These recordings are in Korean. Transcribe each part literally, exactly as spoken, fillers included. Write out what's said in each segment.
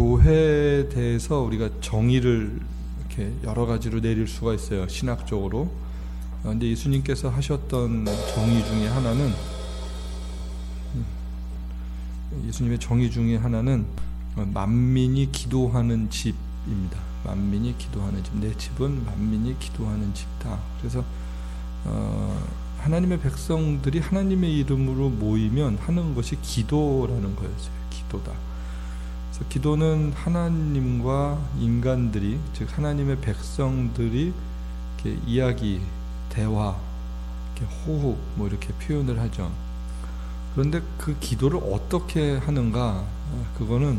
교회에 대해서 우리가 정의를 이렇게 여러 가지로 내릴 수가 있어요. 신학적으로. 근데 예수님께서 하셨던 정의 중에 하나는, 예수님의 정의 중에 하나는 만민이 기도하는 집입니다. 만민이 기도하는 집. 내 집은 만민이 기도하는 집이다. 그래서 어, 하나님의 백성들이 하나님의 이름으로 모이면 하는 것이 기도라는 거였어요. 기도다. 그래서 기도는 하나님과 인간들이, 즉 하나님의 백성들이 이렇게 이야기, 대화, 이렇게 호흡, 뭐 이렇게 표현을 하죠. 그런데 그 기도를 어떻게 하는가? 그거는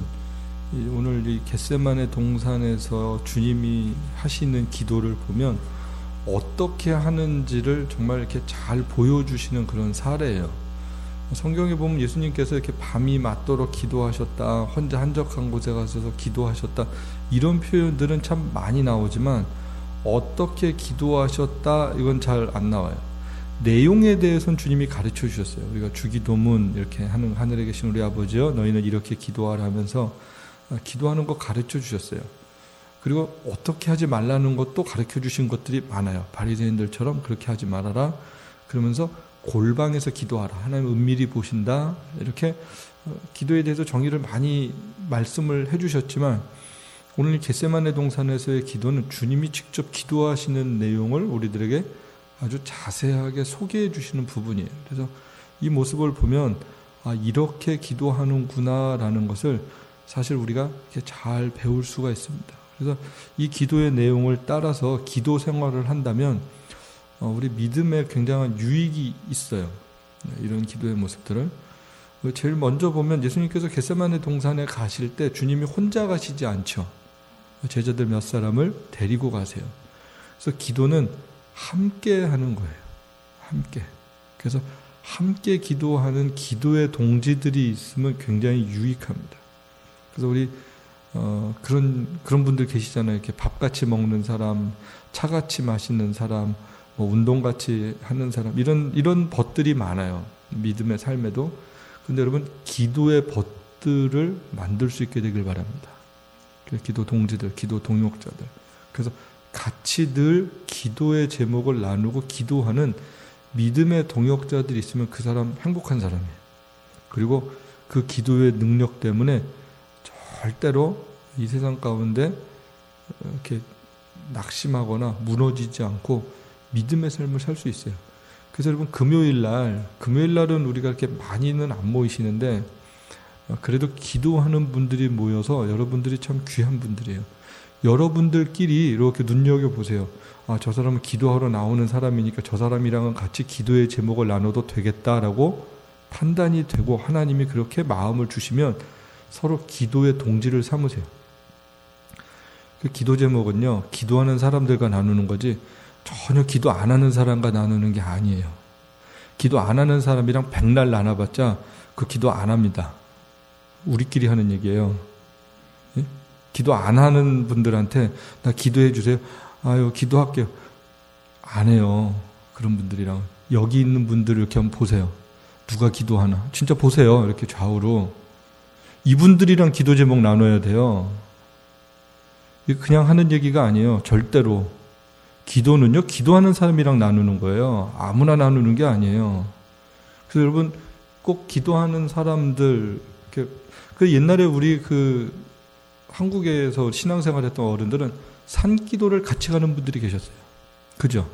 오늘 이 겟세마네 동산에서 주님이 하시는 기도를 보면 어떻게 하는지를 정말 이렇게 잘 보여주시는 그런 사례예요. 성경에 보면 예수님께서 이렇게 밤이 맞도록 기도하셨다, 혼자 한적한 곳에 가셔서 기도하셨다, 이런 표현들은 참 많이 나오지만 어떻게 기도하셨다, 이건 잘 안 나와요. 내용에 대해서는 주님이 가르쳐 주셨어요. 우리가 주기도문 이렇게 하는, 하늘에 계신 우리 아버지여 너희는 이렇게 기도하라 하면서 기도하는 거 가르쳐 주셨어요. 그리고 어떻게 하지 말라는 것도 가르쳐 주신 것들이 많아요. 바리새인들처럼 그렇게 하지 말아라, 그러면서 골방에서 기도하라, 하나님 은밀히 보신다, 이렇게 기도에 대해서 정의를 많이 말씀을 해주셨지만 오늘 겟세마네 동산에서의 기도는 주님이 직접 기도하시는 내용을 우리들에게 아주 자세하게 소개해 주시는 부분이에요. 그래서 이 모습을 보면 아, 이렇게 기도하는구나 라는 것을 사실 우리가 이렇게 잘 배울 수가 있습니다. 그래서 이 기도의 내용을 따라서 기도 생활을 한다면 우리 믿음에 굉장한 유익이 있어요. 이런 기도의 모습들을. 제일 먼저 보면 예수님께서 겟세마네 동산에 가실 때 주님이 혼자 가시지 않죠. 제자들 몇 사람을 데리고 가세요. 그래서 기도는 함께 하는 거예요. 함께. 그래서 함께 기도하는 기도의 동지들이 있으면 굉장히 유익합니다. 그래서 우리 어, 그런 그런 분들 계시잖아요. 이렇게 밥같이 먹는 사람, 차같이 마시는 사람, 뭐 운동같이 하는 사람, 이런 이런 벗들이 많아요. 믿음의 삶에도. 근데 여러분, 기도의 벗들을 만들 수 있게 되길 바랍니다. 기도 동지들, 기도 동역자들. 그래서 같이 늘 기도의 제목을 나누고 기도하는 믿음의 동역자들이 있으면 그 사람 행복한 사람이에요. 그리고 그 기도의 능력 때문에 절대로 이 세상 가운데 이렇게 낙심하거나 무너지지 않고 믿음의 삶을 살 수 있어요. 그래서 여러분, 금요일 날, 금요일 날은 우리가 이렇게 많이는 안 모이시는데 그래도 기도하는 분들이 모여서 여러분들이 참 귀한 분들이에요. 여러분들끼리 이렇게 눈여겨보세요. 아, 저 사람은 기도하러 나오는 사람이니까 저 사람이랑은 같이 기도의 제목을 나눠도 되겠다라고 판단이 되고 하나님이 그렇게 마음을 주시면 서로 기도의 동지를 삼으세요. 그 기도 제목은요, 기도하는 사람들과 나누는 거지 전혀 기도 안 하는 사람과 나누는 게 아니에요. 기도 안 하는 사람이랑 백날 나눠봤자 그 기도 안 합니다. 우리끼리 하는 얘기예요. 예? 기도 안 하는 분들한테 나 기도해 주세요. 아유, 기도할게요. 안 해요. 그런 분들이랑. 여기 있는 분들을 이렇게 한번 보세요. 누가 기도하나. 진짜 보세요. 이렇게 좌우로. 이분들이랑 기도 제목 나눠야 돼요. 그냥 하는 얘기가 아니에요. 절대로. 기도는요, 기도하는 사람이랑 나누는 거예요. 아무나 나누는 게 아니에요. 그래서 여러분, 꼭 기도하는 사람들, 이렇게, 그 옛날에 우리 그 한국에서 신앙생활 했던 어른들은 산기도를 같이 가는 분들이 계셨어요. 그죠?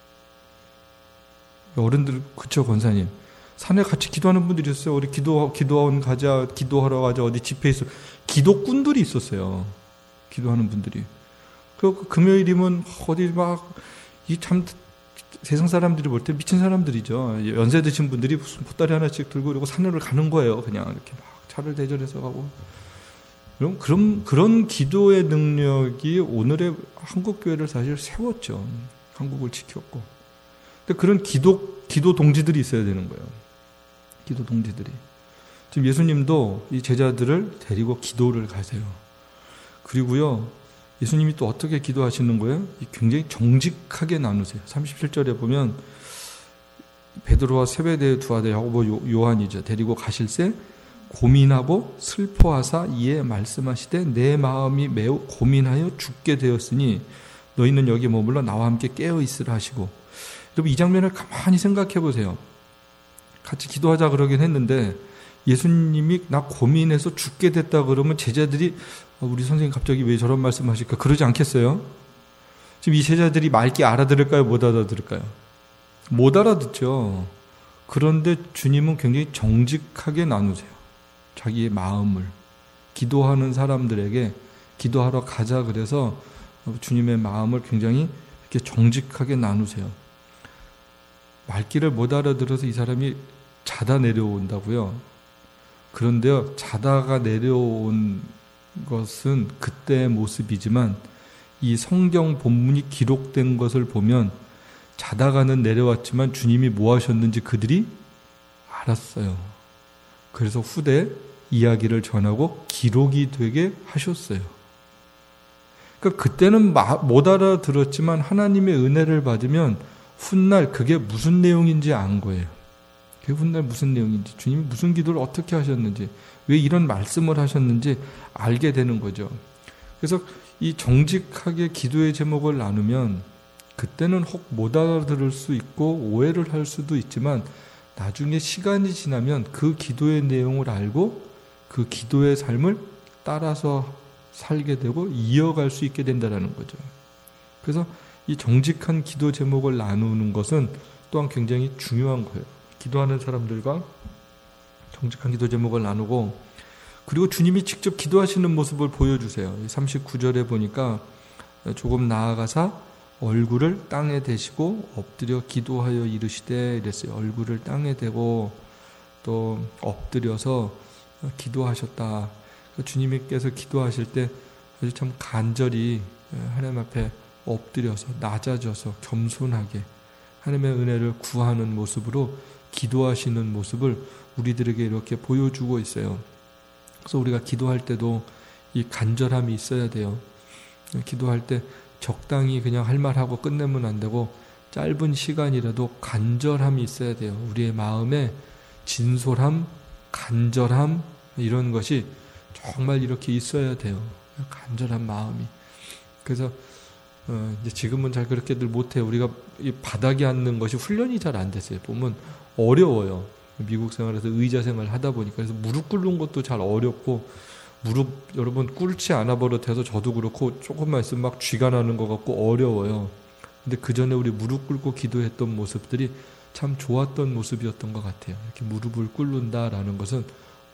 어른들, 그쵸, 권사님. 산에 같이 기도하는 분들이 있었어요. 우리 기도, 기도원 가자, 기도하러 가자, 어디 집회 있어. 기도꾼들이 있었어요. 기도하는 분들이. 그 금요일이면 어디 막, 이 참, 세상 사람들이 볼 때 미친 사람들이죠. 연세 드신 분들이 무슨 보따리 하나씩 들고 이러고 산으로 가는 거예요. 그냥 이렇게 막 차를 대절해서 가고. 그럼, 그런, 그런 기도의 능력이 오늘의 한국교회를 사실 세웠죠. 한국을 지켰고. 근데 그런 기도, 기도 동지들이 있어야 되는 거예요. 기도 동지들이. 지금 예수님도 이 제자들을 데리고 기도를 가세요. 그리고요, 예수님이 또 어떻게 기도하시는 거예요? 굉장히 정직하게 나누세요. 삼십칠 절에 보면 베드로와 세베대의 두 아들 야고보 요한이죠. 데리고 가실새 고민하고 슬퍼하사 이에 말씀하시되 내 마음이 매우 고민하여 죽게 되었으니 너희는 여기 머물러 나와 함께 깨어 있으라 하시고. 여러분 이 장면을 가만히 생각해 보세요. 같이 기도하자 그러긴 했는데 예수님이 나 고민해서 죽게 됐다 그러면 제자들이 우리 선생님 갑자기 왜 저런 말씀하실까 그러지 않겠어요? 지금 이 제자들이 맑게 알아들을까요? 못 알아들을까요? 못 알아듣죠. 그런데 주님은 굉장히 정직하게 나누세요. 자기의 마음을. 기도하는 사람들에게 기도하러 가자 그래서 주님의 마음을 굉장히 이렇게 정직하게 나누세요. 말귀를 못 알아들어서 이 사람이 자다 내려온다고요. 그런데요, 자다가 내려온 것은 그때의 모습이지만 이 성경 본문이 기록된 것을 보면 자다가는 내려왔지만 주님이 뭐 하셨는지 그들이 알았어요. 그래서 후대 이야기를 전하고 기록이 되게 하셨어요. 그러니까 그때는 못 알아들었지만 하나님의 은혜를 받으면 훗날 그게 무슨 내용인지 안 거예요. 그게 훗날 무슨 내용인지, 주님이 무슨 기도를 어떻게 하셨는지, 왜 이런 말씀을 하셨는지 알게 되는 거죠. 그래서 이 정직하게 기도의 제목을 나누면 그때는 혹 못 알아들을 수 있고 오해를 할 수도 있지만 나중에 시간이 지나면 그 기도의 내용을 알고 그 기도의 삶을 따라서 살게 되고 이어갈 수 있게 된다는 거죠. 그래서 이 정직한 기도 제목을 나누는 것은 또한 굉장히 중요한 거예요. 기도하는 사람들과 정직한 기도 제목을 나누고, 그리고 주님이 직접 기도하시는 모습을 보여주세요. 삼십구 절에 보니까 조금 나아가사 얼굴을 땅에 대시고 엎드려 기도하여 이르시되 이랬어요. 얼굴을 땅에 대고 또 엎드려서 기도하셨다. 주님께서 기도하실 때 아주 참 간절히 하나님 앞에 엎드려서 낮아져서 겸손하게 하나님의 은혜를 구하는 모습으로 기도하시는 모습을 우리들에게 이렇게 보여주고 있어요. 그래서 우리가 기도할 때도 이 간절함이 있어야 돼요. 기도할 때 적당히 그냥 할 말하고 끝내면 안 되고 짧은 시간이라도 간절함이 있어야 돼요. 우리의 마음에 진솔함, 간절함 이런 것이 정말 이렇게 있어야 돼요. 간절한 마음이. 그래서 어 이제 지금은 잘 그렇게들 못해요. 우리가 이 바닥에 앉는 것이 훈련이 잘 안 됐어요. 보면 어려워요. 미국 생활에서 의자 생활 하다 보니까. 그래서 무릎 꿇는 것도 잘 어렵고, 무릎 여러분 꿇지 않아 버릇해서 저도 그렇고 조금만 있으면 막 쥐가 나는 것 같고 어려워요. 근데 그 전에 우리 무릎 꿇고 기도했던 모습들이 참 좋았던 모습이었던 것 같아요. 이렇게 무릎을 꿇는다라는 것은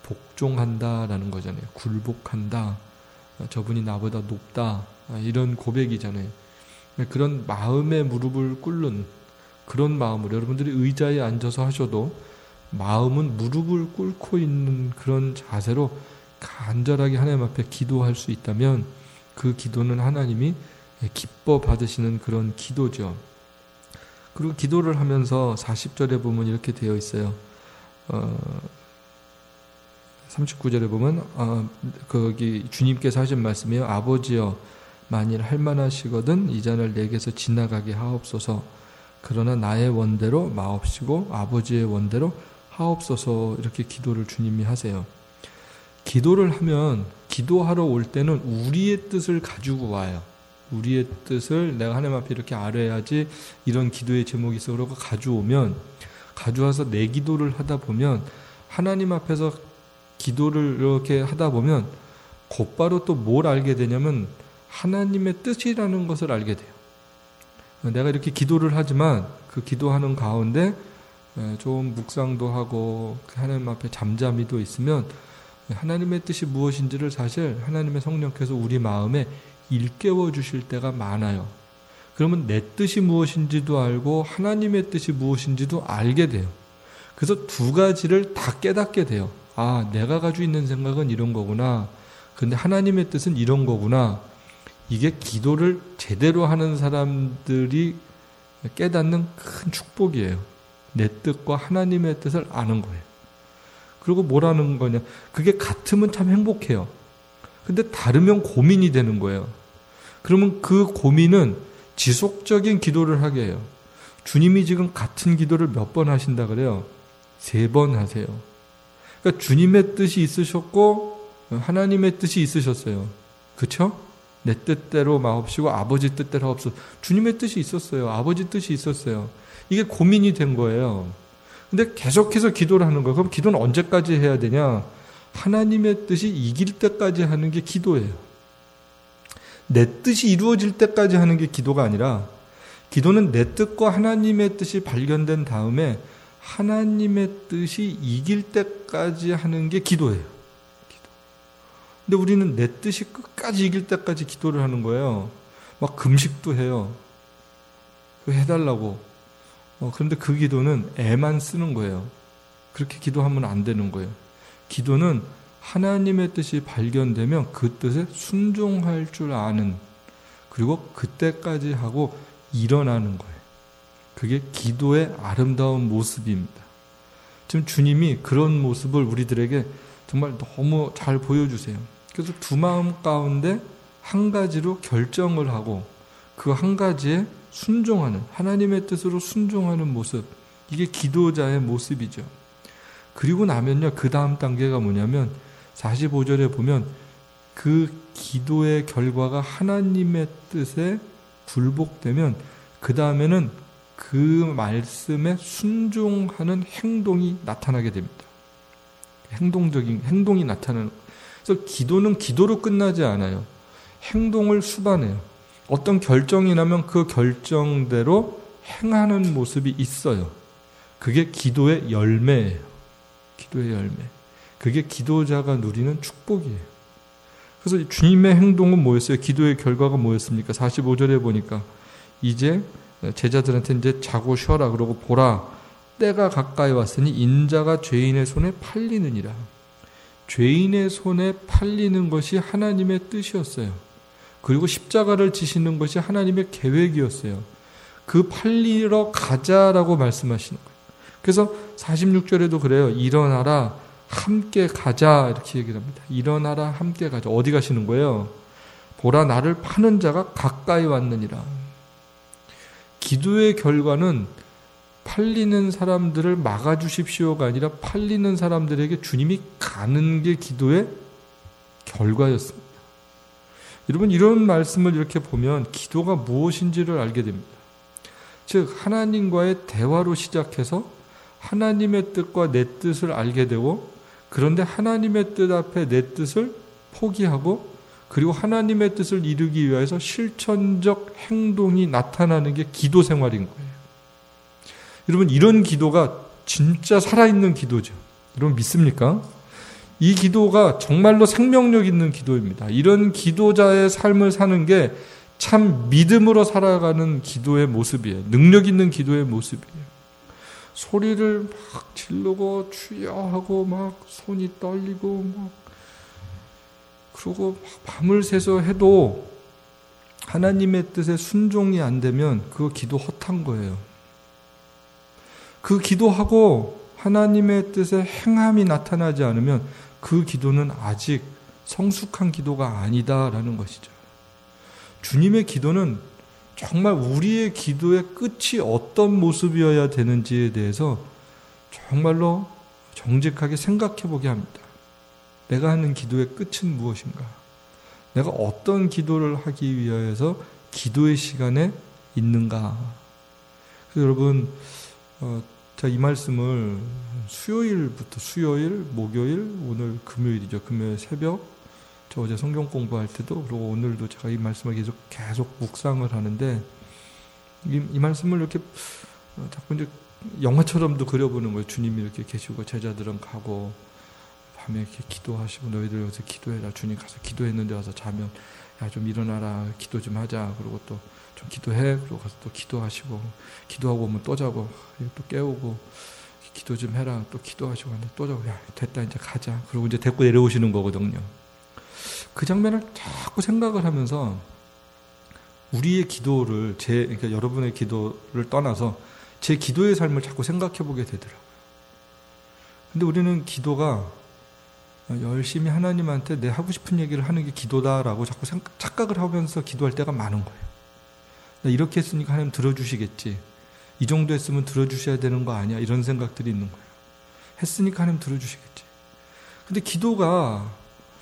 복종한다라는 거잖아요. 굴복한다. 저분이 나보다 높다. 이런 고백이잖아요. 그런 마음의 무릎을 꿇는 그런 마음으로 여러분들이 의자에 앉아서 하셔도 마음은 무릎을 꿇고 있는 그런 자세로 간절하게 하나님 앞에 기도할 수 있다면 그 기도는 하나님이 기뻐 받으시는 그런 기도죠. 그리고 기도를 하면서 사십 절에 보면 이렇게 되어 있어요. 어, 삼십구 절에 보면 어, 거기 주님께서 하신 말씀이에요. 아버지여 만일 할만하시거든 이 잔을 내게서 지나가게 하옵소서. 그러나 나의 원대로 마옵시고 아버지의 원대로 하옵소서. 이렇게 기도를 주님이 하세요. 기도를 하면 기도하러 올 때는 우리의 뜻을 가지고 와요. 우리의 뜻을 내가 하나님 앞에 이렇게 아뢰야지 이런 기도의 제목이 있어 그러고 가져오면, 가져와서 내 기도를 하다 보면 하나님 앞에서 기도를 이렇게 하다 보면 곧바로 또 뭘 알게 되냐면 하나님의 뜻이라는 것을 알게 돼요. 내가 이렇게 기도를 하지만 그 기도하는 가운데 좀 묵상도 하고 하나님 앞에 잠잠히도 있으면 하나님의 뜻이 무엇인지를 사실 하나님의 성령께서 우리 마음에 일깨워 주실 때가 많아요. 그러면 내 뜻이 무엇인지도 알고 하나님의 뜻이 무엇인지도 알게 돼요. 그래서 두 가지를 다 깨닫게 돼요. 아, 내가 가지고 있는 생각은 이런 거구나. 근데 하나님의 뜻은 이런 거구나. 이게 기도를 제대로 하는 사람들이 깨닫는 큰 축복이에요. 내 뜻과 하나님의 뜻을 아는 거예요. 그리고 뭐라는 거냐. 그게 같으면 참 행복해요. 근데 다르면 고민이 되는 거예요. 그러면 그 고민은 지속적인 기도를 하게 해요. 주님이 지금 같은 기도를 몇 번 하신다 그래요? 세 번 하세요. 그러니까 주님의 뜻이 있으셨고 하나님의 뜻이 있으셨어요. 그렇죠? 내 뜻대로 마옵시고 아버지 뜻대로 하옵소서. 주님의 뜻이 있었어요. 아버지 뜻이 있었어요. 이게 고민이 된 거예요. 근데 계속해서 기도를 하는 거예요. 그럼 기도는 언제까지 해야 되냐? 하나님의 뜻이 이길 때까지 하는 게 기도예요. 내 뜻이 이루어질 때까지 하는 게 기도가 아니라, 기도는 내 뜻과 하나님의 뜻이 발견된 다음에 하나님의 뜻이 이길 때까지 하는 게 기도예요. 기도. 근데 우리는 내 뜻이 끝까지 이길 때까지 기도를 하는 거예요. 막 금식도 해요. 해달라고. 어, 그런데 그 기도는 애만 쓰는 거예요. 그렇게 기도하면 안 되는 거예요. 기도는 하나님의 뜻이 발견되면 그 뜻에 순종할 줄 아는, 그리고 그때까지 하고 일어나는 거예요. 그게 기도의 아름다운 모습입니다. 지금 주님이 그런 모습을 우리들에게 정말 너무 잘 보여주세요. 그래서 두 마음 가운데 한 가지로 결정을 하고 그 한 가지에 순종하는, 하나님의 뜻으로 순종하는 모습, 이게 기도자의 모습이죠. 그리고 나면요, 그 다음 단계가 뭐냐면 사십오 절에 보면 그 기도의 결과가 하나님의 뜻에 굴복되면 그 다음에는 그 말씀에 순종하는 행동이 나타나게 됩니다. 행동적인 행동이 나타나는. 그래서 기도는 기도로 끝나지 않아요. 행동을 수반해요. 어떤 결정이 나면 그 결정대로 행하는 모습이 있어요. 그게 기도의 열매예요. 기도의 열매. 그게 기도자가 누리는 축복이에요. 그래서 주님의 행동은 뭐였어요? 기도의 결과가 뭐였습니까? 사십오 절에 보니까 이제 제자들한테 이제 자고 쉬어라 그러고 보라, 때가 가까이 왔으니 인자가 죄인의 손에 팔리느니라. 죄인의 손에 팔리는 것이 하나님의 뜻이었어요. 그리고 십자가를 지시는 것이 하나님의 계획이었어요. 그 팔리러 가자라고 말씀하시는 거예요. 그래서 사십육 절에도 그래요. 일어나라, 함께 가자, 이렇게 얘기를 합니다. 일어나라, 함께 가자. 어디 가시는 거예요? 보라, 나를 파는 자가 가까이 왔느니라. 기도의 결과는 팔리는 사람들을 막아주십시오가 아니라 팔리는 사람들에게 주님이 가는 게 기도의 결과였습니다. 여러분, 이런 말씀을 이렇게 보면 기도가 무엇인지를 알게 됩니다. 즉 하나님과의 대화로 시작해서 하나님의 뜻과 내 뜻을 알게 되고, 그런데 하나님의 뜻 앞에 내 뜻을 포기하고, 그리고 하나님의 뜻을 이루기 위해서 실천적 행동이 나타나는 게 기도 생활인 거예요. 여러분, 이런 기도가 진짜 살아있는 기도죠. 여러분 믿습니까? 이 기도가 정말로 생명력 있는 기도입니다. 이런 기도자의 삶을 사는 게 참 믿음으로 살아가는 기도의 모습이에요. 능력 있는 기도의 모습이에요. 소리를 막 지르고 주여 하고 막 손이 떨리고 막 그러고 밤을 새서 해도 하나님의 뜻에 순종이 안 되면 그거 기도 헛한 거예요. 그 기도하고 하나님의 뜻에 행함이 나타나지 않으면 그 기도는 아직 성숙한 기도가 아니다라는 것이죠. 주님의 기도는 정말 우리의 기도의 끝이 어떤 모습이어야 되는지에 대해서 정말로 정직하게 생각해 보게 합니다. 내가 하는 기도의 끝은 무엇인가? 내가 어떤 기도를 하기 위해서 기도의 시간에 있는가? 그래서 여러분, 어, 제가 이 말씀을 수요일부터, 수요일, 목요일, 오늘 금요일이죠. 금요일 새벽, 저 어제 성경 공부할 때도, 그리고 오늘도 제가 이 말씀을 계속 계속 묵상을 하는데, 이, 이 말씀을 이렇게 어, 자꾸 이제 영화처럼도 그려보는 거예요. 주님이 이렇게 계시고 제자들은 가고 밤에 이렇게 기도하시고, 너희들 여기서 기도해라. 주님 가서 기도했는데 와서 자면 야 좀 일어나라, 기도 좀 하자. 그리고 또 좀 기도해. 그리고 가서 또 기도하시고, 기도하고 오면 또 자고, 또 깨우고 기도 좀 해라. 또 기도하시고 또 자고, 야 됐다 이제 가자. 그리고 이제 데리고 내려오시는 거거든요. 그 장면을 자꾸 생각을 하면서 우리의 기도를, 제 그러니까 여러분의 기도를 떠나서 제 기도의 삶을 자꾸 생각해 보게 되더라고요. 근데 우리는 기도가 열심히 하나님한테 내 하고 싶은 얘기를 하는 게 기도다라고 자꾸 생각, 착각을 하면서 기도할 때가 많은 거예요. 나 이렇게 했으니까 하나님 들어주시겠지. 이 정도 했으면 들어주셔야 되는 거 아니야. 이런 생각들이 있는 거예요. 했으니까 하나님 들어주시겠지. 근데 기도가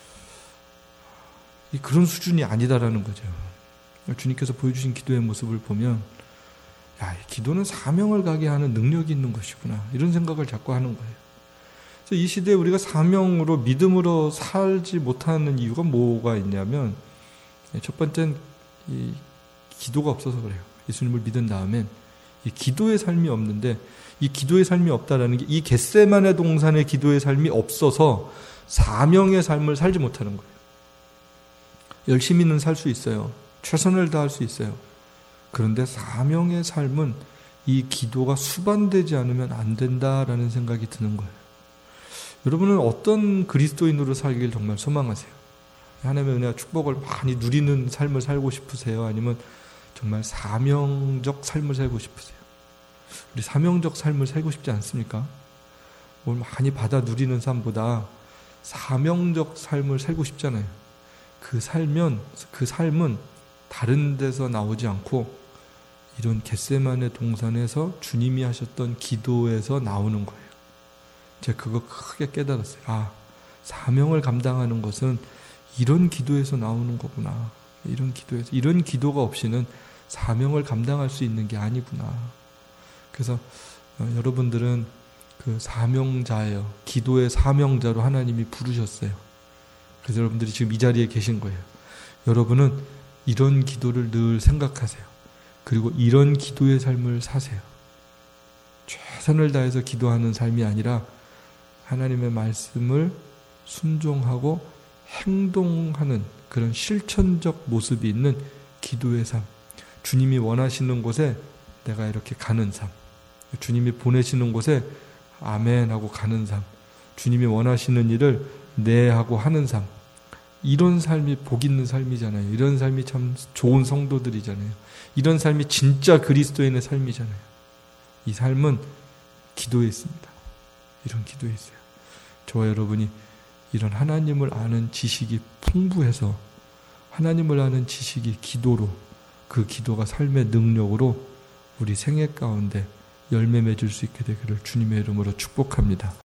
그런 수준이 아니다라는 거죠. 주님께서 보여주신 기도의 모습을 보면 야, 기도는 사명을 가게 하는 능력이 있는 것이구나, 이런 생각을 자꾸 하는 거예요. 그래서 이 시대에 우리가 사명으로 믿음으로 살지 못하는 이유가 뭐가 있냐면, 첫 번째는 이 기도가 없어서 그래요. 예수님을 믿은 다음엔 이 기도의 삶이 없는데, 이 기도의 삶이 없다라는 게 이 겟세마네 동산의 기도의 삶이 없어서 사명의 삶을 살지 못하는 거예요. 열심히는 살 수 있어요. 최선을 다할 수 있어요. 그런데 사명의 삶은 이 기도가 수반되지 않으면 안 된다라는 생각이 드는 거예요. 여러분은 어떤 그리스도인으로 살길 정말 소망하세요? 하나님의 은혜와 축복을 많이 누리는 삶을 살고 싶으세요? 아니면 정말 사명적 삶을 살고 싶으세요? 우리 사명적 삶을 살고 싶지 않습니까? 뭘 많이 받아 누리는 삶보다 사명적 삶을 살고 싶잖아요. 그 살면, 그 삶은 다른 데서 나오지 않고 이런 겟세마네 동산에서 주님이 하셨던 기도에서 나오는 거예요. 제가 그거 크게 깨달았어요. 아, 사명을 감당하는 것은 이런 기도에서 나오는 거구나. 이런 기도에서, 이런 기도가 없이는 사명을 감당할 수 있는 게 아니구나. 그래서 어, 여러분들은 그 사명자예요. 기도의 사명자로 하나님이 부르셨어요. 그래서 여러분들이 지금 이 자리에 계신 거예요. 여러분은 이런 기도를 늘 생각하세요. 그리고 이런 기도의 삶을 사세요. 최선을 다해서 기도하는 삶이 아니라 하나님의 말씀을 순종하고 행동하는 그런 실천적 모습이 있는 기도의 삶. 주님이 원하시는 곳에 내가 이렇게 가는 삶. 주님이 보내시는 곳에 아멘 하고 가는 삶. 주님이 원하시는 일을 네 하고 하는 삶. 이런 삶이 복 있는 삶이잖아요. 이런 삶이 참 좋은 성도들이잖아요. 이런 삶이 진짜 그리스도인의 삶이잖아요. 이 삶은 기도에 있습니다. 이런 기도에 있어요. 저와 여러분이 이런 하나님을 아는 지식이 풍부해서 하나님을 아는 지식이 기도로, 그 기도가 삶의 능력으로 우리 생애 가운데 열매 맺을 수 있게 되기를 주님의 이름으로 축복합니다.